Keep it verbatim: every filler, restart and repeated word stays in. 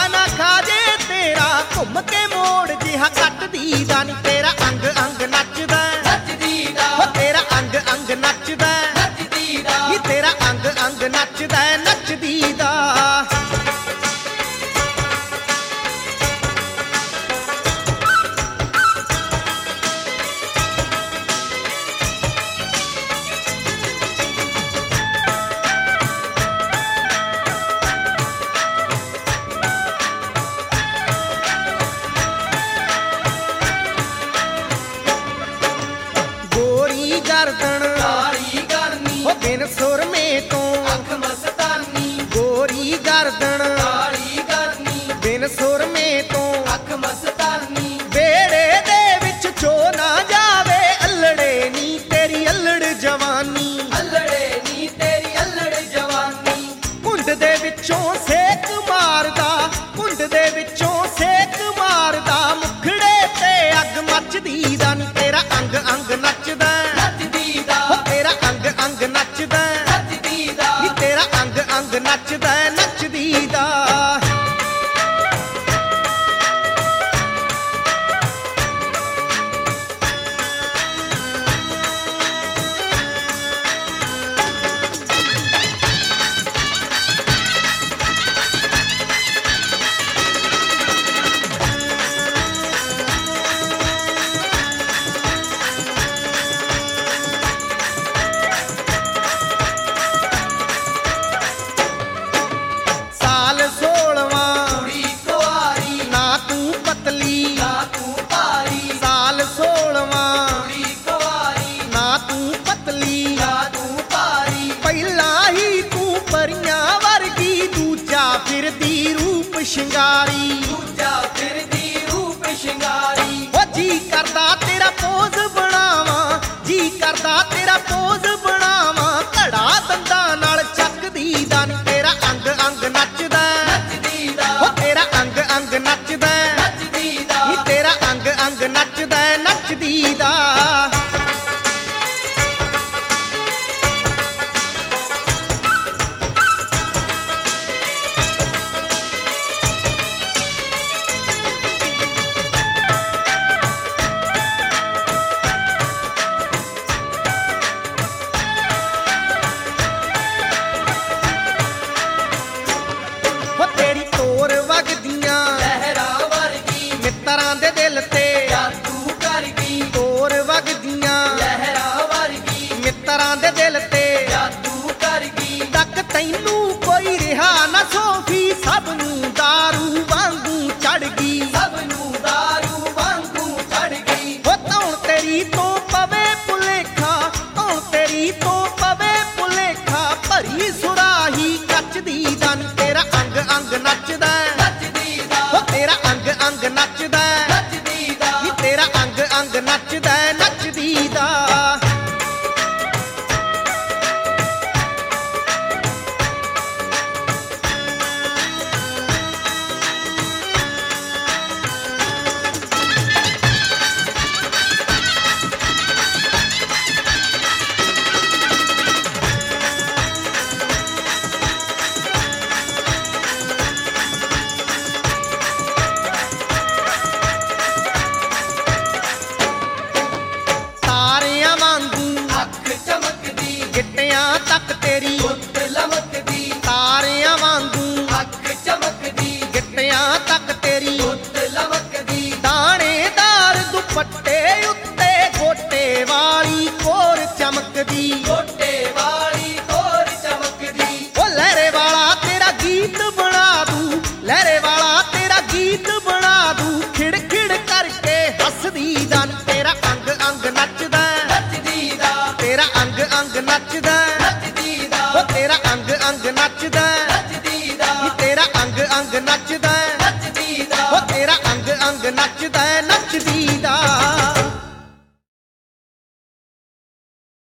ना खाजे तेरा घुम के मोड़ जिहा कटदी दा नी तेरा अंग अंग नचदा नचदी दा हो तेरा अंग अंग नचदा नचदी दा नी तेरा अंग अंग नचदा नचदी दा गर्दन काली करनी हो बिन सुरमे तो अख मस्तानी गोरी गर्दन काली करनी बिन सुरमे तो अख मस्तानी बेड़े दे विच चो ना जावे अल्लड़े नी तेरी अल्लड़ जवानी अल्लड़े नी तेरी अल्लड़ जवानी कुंड दे विचों सेक मारदा कुंड दे विचों सेक मारदा मुखड़े ते अग मचदी दा नी तेरा अंग अंग नचदा अंग नचदा नचदी दा नी तेरा अंग अंग नचदा नचदी दा शिंगारी दूजा फिरदी रूप शिंगारी ओ जी करदा तेरा पोज बनावा जी करदा तेरा पोज बनावा घड़ा दंदा नाल चकदी दा नी तेरा अंग अंग नचदा नचदी दा ओ तेरा अंग अंग नचदा नचदी दा नी तेरा अंग अंग नचदा नचदी दा मित्तरां दे दिल ते जादू कर गई तोर वगदियां लहरा वर्गी मित्तरां दे दिल ते जादू कर गई तक तैनू कोई रिहा ना सोफी सब नूं दारू वांगू चढ़ गई सब नूं दारू वांगू चढ़ गई हो तौण तेरी तो पवे भुलेखा तौण तेरी तो पवे भुलेखा भरी सुराही कचदी दा नी तेरा अंग अंग नचदा नचदी दा हो तेरा अंग अंग नचदा नचदी दा नी तेरा अंग अंग नचदा नचदी दा तक तेरी गुत्त लमकदी तारियां वांगू अख चमकदी गिट्टियां तक तेरी गुत्त लमकदी दानेदार दुपट्टे उत्ते गोटे वाली कोर चमकदी गोटे वाली कोर चमकदी ओ लहरे वाला तेरा गीत बना दूं लहरे वाला तेरा गीत बना दूं खिड़ खिड़ करके हसदी दा नी तेरा अंग अंग नचदा नचदी दा तेरा अंग अंग नचदा ओ तेरा अंग अंग नचदा नचदी दा नी तेरा अंग अंग नचदा नचदी दा ओ तेरा अंग अंग नचदा नचदी दा